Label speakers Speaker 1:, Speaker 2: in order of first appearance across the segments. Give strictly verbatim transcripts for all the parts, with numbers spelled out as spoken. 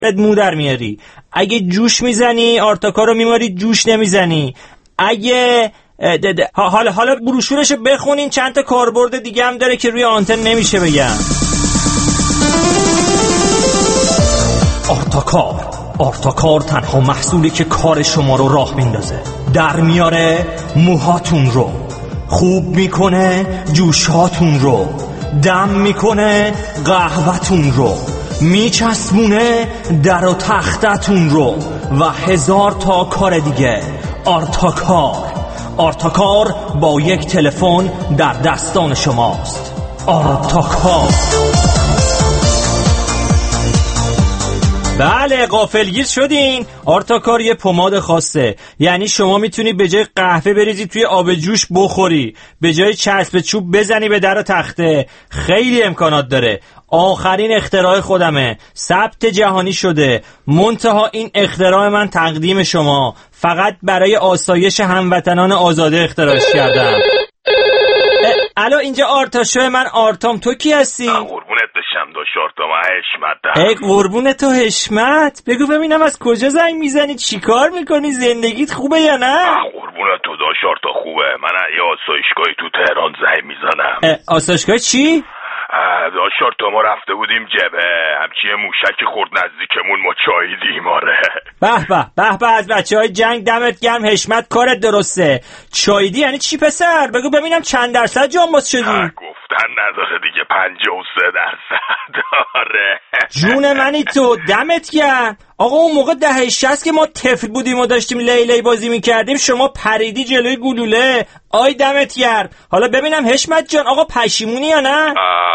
Speaker 1: مو در میاری. اگه جوش میزنی آرتاکا رو میماری، جوش نمیزنی. اگه حالا حالا بروشورشو بخونین، چند تا کاربرد دیگه هم داره که روی آنتن نمیشه بگم. آرتاکار آرتاکار تنها محصولی که کار شما رو راه میندازه، در میاره موهاتون رو، خوب میکنه جوشاتون رو، دم میکنه قهوه‌تون رو، میچسبونه در و تختتون رو و هزار تا کار دیگه. آرتاکار آرتاکار با یک تلفن در دستان شماست. آرتاکار. بله غافلگیر شدین. آرتاکار یه پماد خاصه، یعنی شما میتونی به جای قهوه بریزی توی آب جوش بخوری، به جای چسب چوب بزنی به در و تخته. خیلی امکانات داره. آخرین اختراع خودمه، ثبت جهانی شده. منتها این اختراع من تقدیم شما، فقط برای آسایش هموطنان آزاده اختراعش کردم. الو اینجا آرتاشو، من آرتام. تو کی هستی؟
Speaker 2: قربونت بشم داشت آرتام. حشمتم.
Speaker 1: ای قربونت تو حشمت. بگو ببینم از کجا زنگ میزنی، چی کار میکنی، زندگیت خوبه یا نه؟
Speaker 2: قربونت تو داشت آرتا خوبه. من یه آسایشگاهی تو تهران زنگ میزنم.
Speaker 1: آسایشگاه چی؟
Speaker 2: داشت آرتا ما رفته بودیم جبهه، همچی موشکی خورد نزدیکمون، ما چاییدیم. آره
Speaker 1: به به به به، از بچه های جنگ دمت گرم. حشمت کارت درسته. چاییدی یعنی چی پسر؟ بگو ببینم چند درصد جانباز شدی؟
Speaker 2: گفتن نداره دیگه، پنجاه و سه درصد. آره
Speaker 1: جون منی تو، دمت گرم. آقا اون موقع دهه شصت که ما طفل بودیم و داشتیم لیلی بازی میکردیم، شما پریدی جلوی گلوله. آی دمت گرم. حالا ببینم حشمت جان، آقا پشیمونی یا نه؟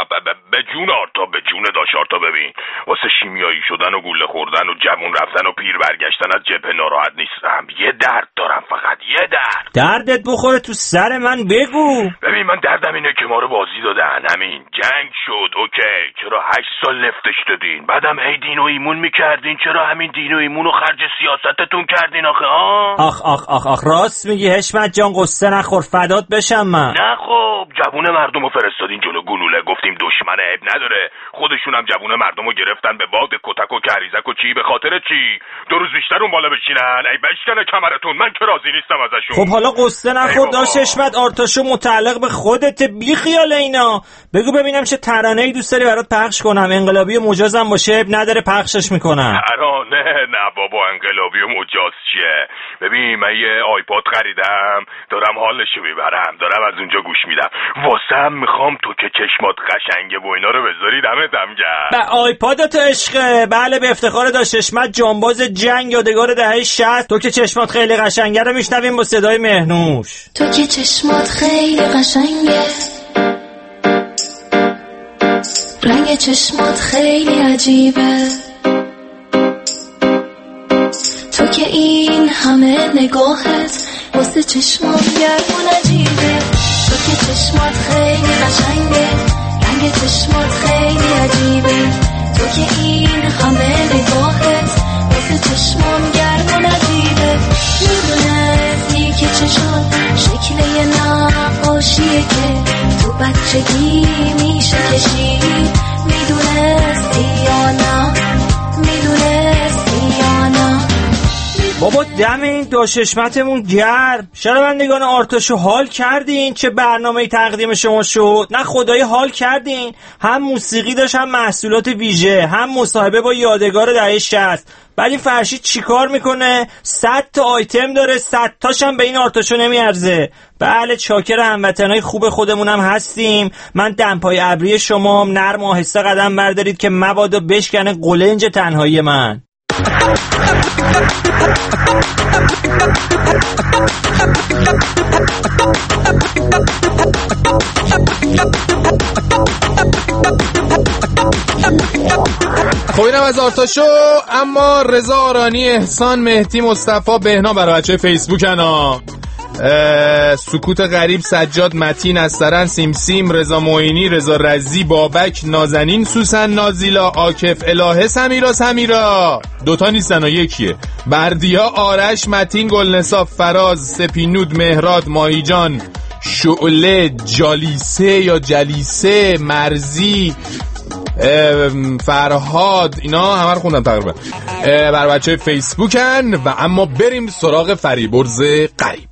Speaker 2: به جون آرتا، به جون داشت آرتا. ببین واسه شیمیایی شدن و گوله خوردن و جوون رفتن و پیر برگشتن از جبهه ناراحت نیستم. یه درد دارم، فقط یه درد.
Speaker 1: دردت بخوره تو سر من، بگو.
Speaker 2: ببین من دردم اینه که ما رو بازی دادن، همین جنگ شد. اوکی، چرا هشت سال نفتش دادین، بعدم هی دین و ایمون میکردین، چرا همین دین و ایمون رو خرج سیاستتون کردین آخه؟ ها
Speaker 1: آخ آخ آخ آخ راست میگی حشمت جان، قصه نخور، فدات بشم من.
Speaker 2: نه خب جوون مردم رو فرستادین جلو گلوله، گفتیم دشمن عیب نداره، خودشونم جوون مردم رو گرفتن به باد کتک و کریزک و چی. به خاطر چی؟ دو روز بیشتر اون بالا بشینن، ای بشکنه کمرتون. من که راضی نیستم ازشون.
Speaker 1: خب حالا قصه نخور داشت حشمت. آرتاشو متعلق به خودت، بی خیال اینا. بگو ببینم چه ترانه‌ای دوست داری برات پخش کنم. انقلابی و مجازم باشه عیب نداره، پخشش میکنم.
Speaker 2: ترانه؟ نه بابا، انقلابی و مجاز چیه؟ ببین من یه آیپاد خریدم، دارم حالشو میبرم، دارم از اونجا گوش میدم. واسم میخوام تو که چشمات قشنگه و اینا رو بذاری دمتم گرم.
Speaker 1: به آیپادت عشقه. بله به افتخار داشت حشمت، جانباز جنگ یادگار دهه شصت. تو که چشمات خیلی قشنگه رو میشنویم با صدای مهنوش.
Speaker 3: تو که چشمات خیلی قشنگه، رنگ چشمات خیلی عجیبه، تو که این همه نگاهت واسه چشمات گرم و نجیبه، تو که چشمات خیلی قشنگه، رنگ چشمات خیلی عجیبه، تو که این همه نگاهت واسه چشمام گرم و نجیبه، میدونستی که چشمات شکل یه نقاشیه که تو بچگی میشه کشید، میدونستی یا نه، میدونستی یا نه.
Speaker 1: بابا دم این دو چشمتمون گرم. شنوندگان آرتاشو حال کردین؟ چه برنامه‌ای تقدیم شما شد؟ نه خدایی حال کردین. هم موسیقی داشت، هم محصولات ویژه، هم مصاحبه با یادگار دهه شصت. بعد این فرشید چیکار میکنه؟ صد تا آیتم داره، صد تاش هم به این آرتاشو نمیارزه. بله چاکر هموطنای خوب خودمونم هستیم. من دمپای ابری شما، نرم و آهسته قدم بردارید که مبادا بشکنه قلنج تنهایی من.
Speaker 4: خب اینم از آرتاشو. اما رضا آرانی، احسان مهدی، مصطفی بهنا برای بچه فیسبوک انا، سکوت غریب، سجاد، متین، استرن، سیمسیم، رضا معینی، رضا رزی، بابک، نازنین، سوسن، نازیلا، عاکف، الهه، سمیرا سمیرا دوتا نیستن و یکیه، بردیا، آرش، متین، گلنسا، فراز، سپینود، مهراد، ماهیجان، شعله، جالیسه یا جلیسه، مرزی، فرهاد، اینا همه رو خوندم تقریبا. بر بچه فیسبوکن. و اما بریم سراغ فریبرز غریب.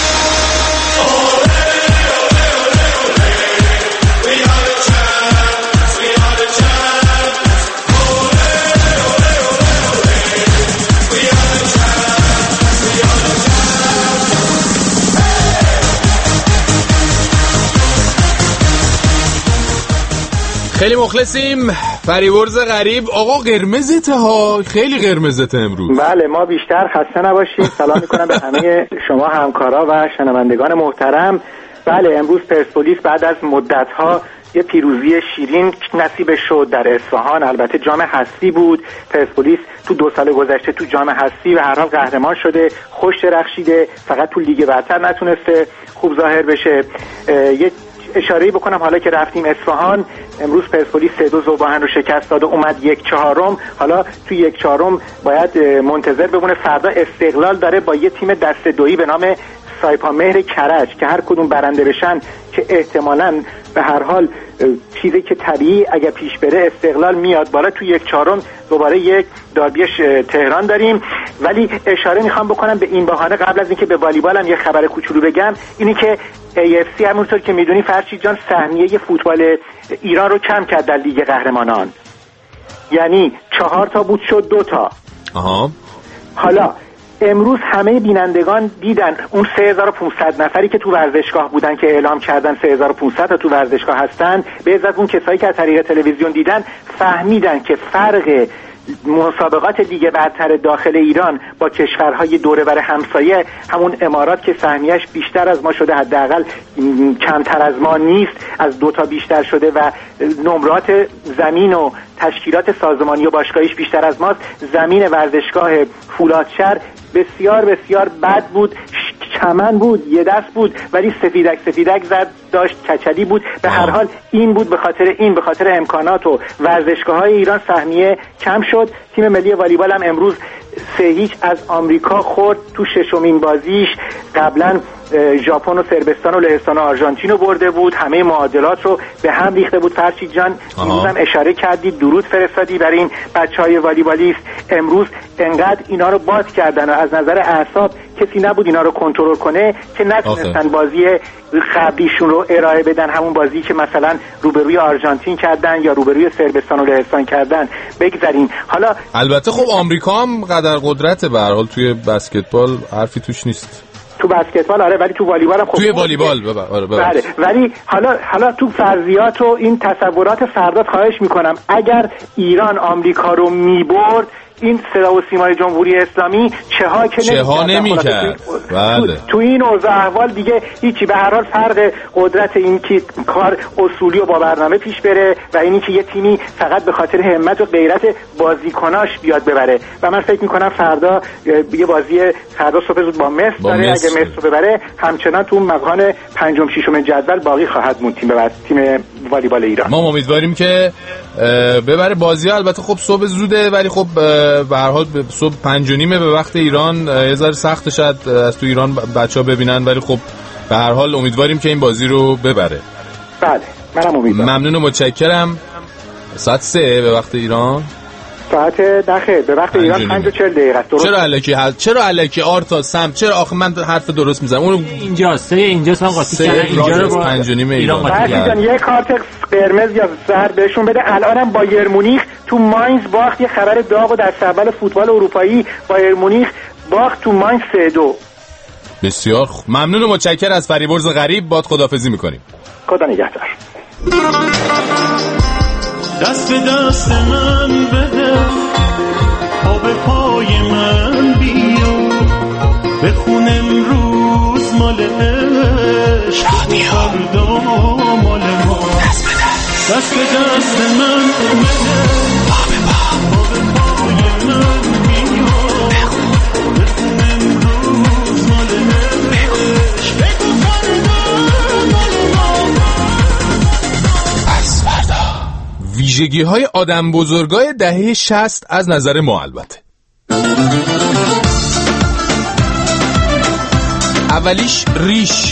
Speaker 4: خیلی مخلصیم. فریبرز غریب. آقا قرمزته ها، خیلی قرمزته امروز.
Speaker 5: بله ما بیشتر خسته نباشید. سلام میکنم به همه شما همکارا و شنوندگان محترم. بله امروز پرسپولیس بعد از مدت‌ها یه پیروزی شیرین نصیبش شد در اصفهان. البته جام حذفی بود. پرسپولیس تو دو سال گذشته تو جام حذفی به هر حال قهرمان شده، خوش درخشیده، فقط تو لیگ برتر نتونسته خوب ظاهر بشه. یه اشاره‌ای بکنم حالا که رفتیم اصفهان، امروز پرسپولیس سه دو ذوباهن رو شکست داد و اومد یک چهارم. حالا تو یک چهارم باید منتظر بمونه. فردا استقلال داره با یه تیم دسته دویی به نام سایپا مهر کرج که هر کدوم برنده بشن که احتمالاً به هر حال چیزی که طبیعی اگر پیش بره استقلال میاد بالا. تو یک چهارم دوباره یک داربی تهران داریم. ولی اشاره میخوام بکنم به این بهانه قبل از اینکه به والیبال هم یه خبر کوچولو بگم، اینی که ای اف سی همونطور که میدونی فرشید جان سهمیه فوتبال ایران رو کم کرد در لیگ قهرمانان، یعنی چهار تا بود شد دو تا.
Speaker 4: آها. حالا
Speaker 5: امروز همه بینندگان دیدن اون سه هزار و پانصد نفری که تو ورزشگاه بودن که اعلام کردن سه هزار و پانصد تا تو ورزشگاه هستن، به ازای اون کسایی که از طریق تلویزیون دیدن فهمیدن که فرق مسابقات لیگ برتر داخل ایران با کشورهای دور بر همسایه، همون امارات که سهمیه‌اش بیشتر از ما شده، حداقل کمتر از ما نیست، از دو تا بیشتر شده و نمرات زمین و تشکیلات سازمانی و باشگاهیش بیشتر از ماست. زمین ورزشگاه فولادشهر بسیار بسیار بد بود، چمن بود، یه دست بود ولی سفیدک سفیدک زد داشت، کچلی بود. به هر حال این بود، به خاطر این به خاطر امکانات و ورزشگاه‌های ایران سهمیه کم شد. تیم ملی والیبال هم امروز سه هیچ از آمریکا خورد تو ششمین بازیش. قبلا ژاپن و صربستان و لهستان و آرژانتین رو برده بود، همه معادلات رو به هم ریخته بود. فرشید جان امروز هم اشاره کردی، درود فرستادی برای این بچهای والیبالیست. امروز انقدر اینا رو باد کردن و از نظر اعصاب کسی نبود اینا رو کنترل کنه که نتونستن بازی قبلیشون رو ارائه بدن، همون بازی که مثلا روبروی آرژانتین کردن یا روبروی صربستان و لهستان کردن. بگذاریم حالا.
Speaker 4: البته خب آمریکا هم قدر قدرته به هر حال، توی بسکتبال حرفی توش نیست.
Speaker 5: تو بسکتبال آره، ولی تو والیبال هم خب
Speaker 4: توی والیبال ببر آره ببر.
Speaker 5: بله ولی حالا حالا تو فرضیات و این تصورات فردا خواهش میکنم اگر ایران آمریکا رو میبرد، این صدا و سیمای جمهوری اسلامی چه ها که
Speaker 4: چه ها نمی‌کرد. بله.
Speaker 5: تو, تو این اوضاع احوال دیگه هیچی. به هر حال فرق قدرت این که کار اصولی و با برنامه پیش بره و اینی که یه تیمی فقط به خاطر همت و غیرت بازیکناش بیاد ببره. و من فکر می‌کنم فردا یه بازی فردا صبح زود با مصر با داره مصر. اگه مصر رو ببره همچنان تو مقام پنجم ششم جدول باقی خواهد موند تیم ببره تیم والیبال ایران.
Speaker 4: ما امیدواریم که ببره بازی. البته خب صبح زوده ولی خب به هر حال صبح پنج و نیمه به وقت ایران یه ذره سخت شد از تو ایران بچه‌ها ببینن، ولی خب به هر حال امیدواریم که این بازی رو ببره.
Speaker 5: بله منم امیدوارم.
Speaker 4: ممنون و متشکرم. ساعت سه به وقت ایران.
Speaker 5: ساعت داخل به وقت ایران پنج و چهل دقیقه است.
Speaker 4: چرا الکی چرا الکی آرتا سم چرا آخه من حرف درست میزنم. اون
Speaker 1: اینجاست سه اینجاست من قاطی کردم اینجا رو با
Speaker 4: پنج و نیمه ایران
Speaker 5: قاطی کردم. یه کارت قرمز یا زرد بهشون بده. الانم بایر مونیخ تو ماینز باخت. یه خبر داغ و در اول فوتبال اروپایی، بایر مونیخ باخت تو ماینز سه دو.
Speaker 4: بسیار خوب. ممنون و متشکر از فریبرز غریب. باد خداحافظی میکنیم.
Speaker 5: خدا نگهدار.
Speaker 6: دست به دست من بده، پا به پای من بیا، بخون امروز مال عشق، فردا مال ما. دست به دست من بده، پا به پای من بیا، بخون امروز مال عشق، بگو فردا مال ما.
Speaker 4: از فردا ویژگی های آدم بزرگای دهه شصت از نظر ما. البته اولیش ریش.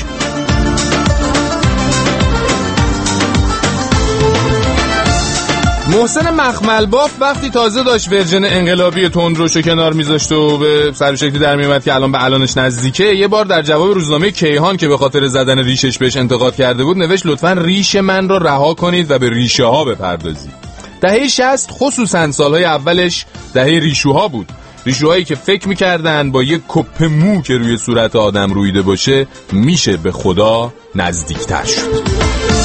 Speaker 4: محسن مخملباف وقتی تازه داشت ورژن انقلابی تندروشو کنار میذاشت و به سر و شکلی در میومد که الان به الانش نزدیکه، یه بار در جواب روزنامه کیهان که به خاطر زدن ریشش بهش انتقاد کرده بود نوشت لطفاً ریش من رو رها کنید و به ریشه ها بپردازید. دهه شصت خصوصاً سالهای اولش دهه ریشوها بود. ریشوهایی که فکر میکردن با یک کپ مو که روی صورت آدم رویده باشه میشه به خدا نزدیکتر شد.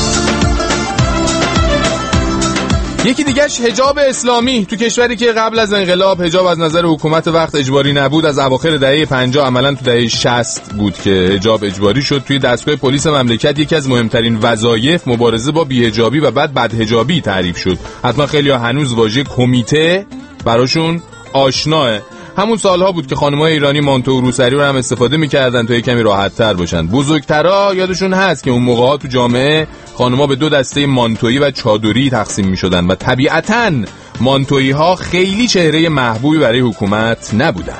Speaker 4: یکی دیگهش حجاب اسلامی. تو کشوری که قبل از انقلاب حجاب از نظر حکومت وقت اجباری نبود، از اواخر دهه پنجاه عملاً تو دهه شصت بود که حجاب اجباری شد. توی دستگاه پلیس مملکت یکی از مهمترین وظایف مبارزه با بی‌حجابی و بعد بدحجابی تعریف شد. حتما خیلی‌ها هنوز واژه کمیته براشون آشناه. همون سالها بود که خانم‌های ایرانی مانتو و روسری رو هم استفاده می‌کردن تا یه کمی راحت‌تر باشن. بزرگترا یادشون هست که اون موقع‌ها تو جامعه خانم‌ها به دو دسته مانتویی و چادری تقسیم می‌شدن و طبیعتاً مانتویی‌ها خیلی چهره محبوبی برای حکومت نبودن.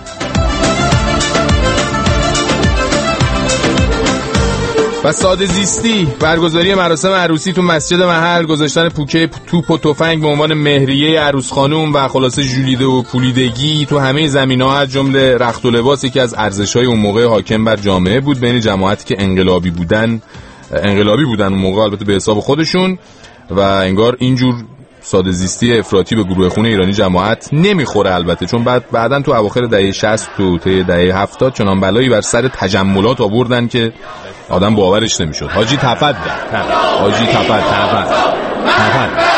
Speaker 4: و ساده زیستی، برگزاری مراسم عروسی تو مسجد محل، گذاشتن پوکه توپ و تفنگ به عنوان مهریه عروس خانوم و خلاصه ژولیده و پولیدگی تو همه زمینه‌ها از جمله رخت و لباس یکی از ارزش‌های اون موقع حاکم بر جامعه بود بین جماعتی که انقلابی بودن انقلابی بودن اون موقع، البته به حساب خودشون، و انگار اینجور ساده زیستی افراطی به گروه خون ایرانی جماعت نمیخوره البته، چون بعد بعدن تو اواخر دهه شصت تو ته دهه هفتاد چنان بلایی بر سر تجملات آوردن که آدم باورش نمیشد. حاجی تفت حاجی تفت تفت تفت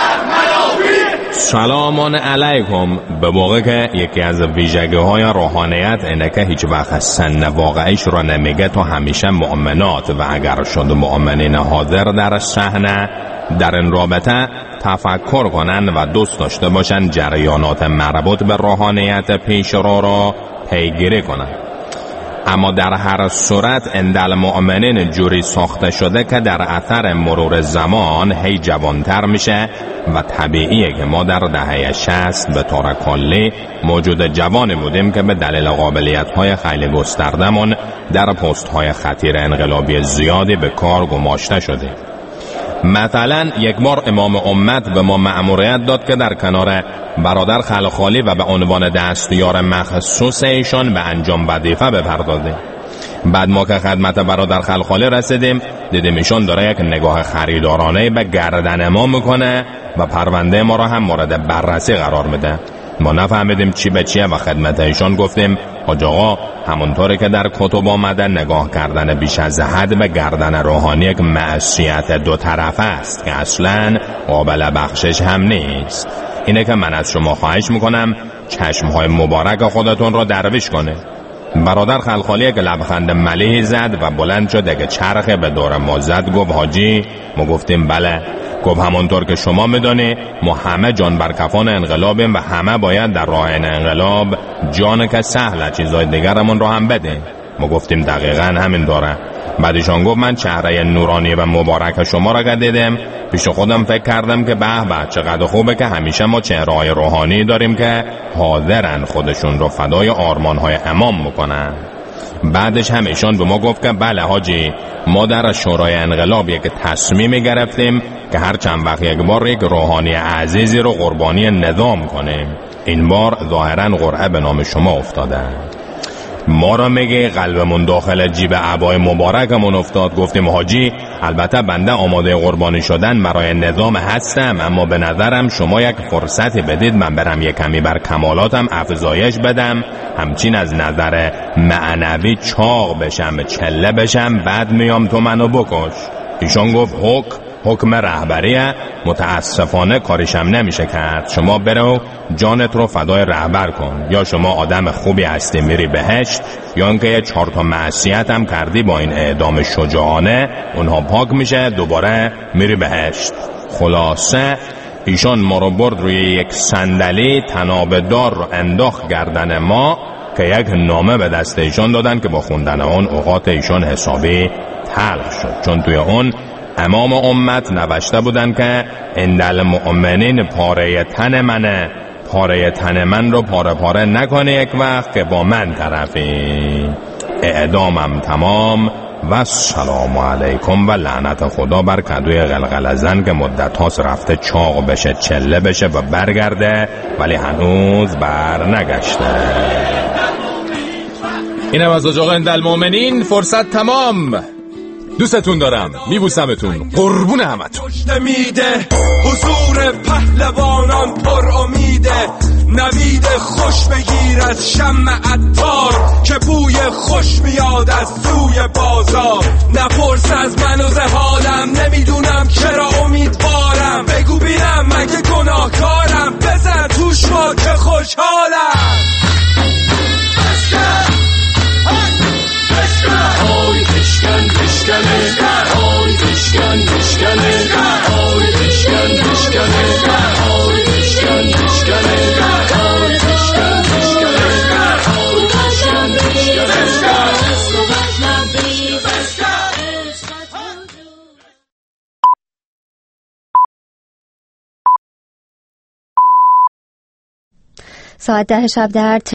Speaker 4: سلامان علیکم. به موقع که یکی از ویژگی‌های روحانیت اینه که هیچ وقت سن واقعیش را نمیگه تا همیشه مؤمنات و اگر شد مؤمنین حاضر در صحنه در این رابطه تفکر کنن و دوست داشته باشن جریانات مربوط به روحانیت پیش رو را پیگیری کنن. اما در هر صورت اندل مؤمنین جوری ساخته شده که در اثر مرور زمان هی جوانتر میشه و طبیعیه که ما در دهه شصت به طور کلی موجود جوانی بودیم که به دلیل قابلیت‌های خیلی گستردمون در پست‌های خطیر انقلابی زیادی به کار گماشته شدیم. مثلا یک بار امام امت به ما مأموریت داد که در کنار برادر خلخالی و به عنوان دستیار مخصوص ایشان به انجام وظیفه بپردازیم. بعد ما که خدمت برادر خلخالی رسیدیم دیدیم ایشان داره یک نگاه خریدارانه به گردن ما میکنه و پرونده ما را هم مورد بررسی قرار میده. ما نفهمیدیم چی به چیه و خدمت ایشان گفتیم حاج آقا همونطوری که در کتب آمده نگاه کردن بیش از حد به گردن روحانی یک معصیت دو طرفه است که اصلاً قابل بخشش هم نیست. اینه که من از شما خواهش میکنم چشمهای مبارک خودتون رو درویش کنه. برادر خلخالی که لبخند ملیحی زد و بلند شد که چرخ به دور ما زد گفت حاجی. ما گفتیم بله. گفت همونطور که شما میدونی ما همه جان بر کفان انقلابیم و همه باید در راه انقلاب جان که سهل چیزای دیگرمون رو هم بدیم. ما گفتیم دقیقاً همین داره. بعدشان گفت من چهره نورانی و مبارک شما را دیدم، پیش خودم فکر کردم که به به چقدر خوبه که همیشه ما چهره‌های روحانی داریم که حاضرن خودشون رو فدای آرمان‌های امام میکنن. بعدش هم ایشان به ما گفت که بله حاجی ما در شورای انقلاب یک تصمیمی گرفتیم که هر چند وقت یک بار یک روحانی عزیزی رو قربانی نظام کنیم. این بار ظاهرا قرعه به نام شما افتاده. ما را میگه قلبمون داخل جیب عبای مبارکمون افتاد. گفتیم حاجی البته بنده آماده قربانی شدن برای نظام هستم، اما به نظرم شما یک فرصتی بدید من برم یک کمی بر کمالاتم افزایش بدم، همچین از نظر معنوی چاق بشم چله بشم، بعد میام تو منو بکش. ایشان گفت حک حکم رهبریه، متاسفانه کارشم نمیشه کرد. شما برو جانت رو فدای رهبر کن، یا شما آدم خوبی هستی میری بهشت، یا اینکه یه چهار تا معصیت هم کردی با این اعدام شجاعانه اونها پاک میشه دوباره میری بهشت. خلاصه ایشان ما رو برد روی یک صندلی تنابدار رو انداخت گردن ما که یک نامه به دست ایشان دادن که با خوندن اون اوقات ایشان حسابی تلخ شد، چون توی اون امام امت نوشته بودن که اندل مؤمنین پاره تن منه، پاره تن من رو پاره پاره نکنه یک وقت که با من طرفی. اعدامم تمام و السلام علیکم و لعنت خدا بر کدوی قلقل زن که مدت هاست رفته چاق بشه، چله بشه و برگرده ولی هنوز بر نگشته. اینم از آقا اندالمومنین. فرصت تمام. دوستتون دارم، میبوسمتون، قربون همتون.
Speaker 7: میده حضور پهلوانان پر امیده، نوید خوش بگیر از شمع عطار که بوی خوش میاد از سوی بازار. نپرس از من و حالم، نمیدونم چرا امیدوارم، بگو بینم مگه گناهکارم، بزن توش ما که خوشحالم. آی بشکن بشکنه، آی بشکن بشکنه، آی بشکن بشکنه، آی بشکن بشکنه، آی بشکن بشکنه، آی بشکن بشکنه.
Speaker 8: ساعت ده شب در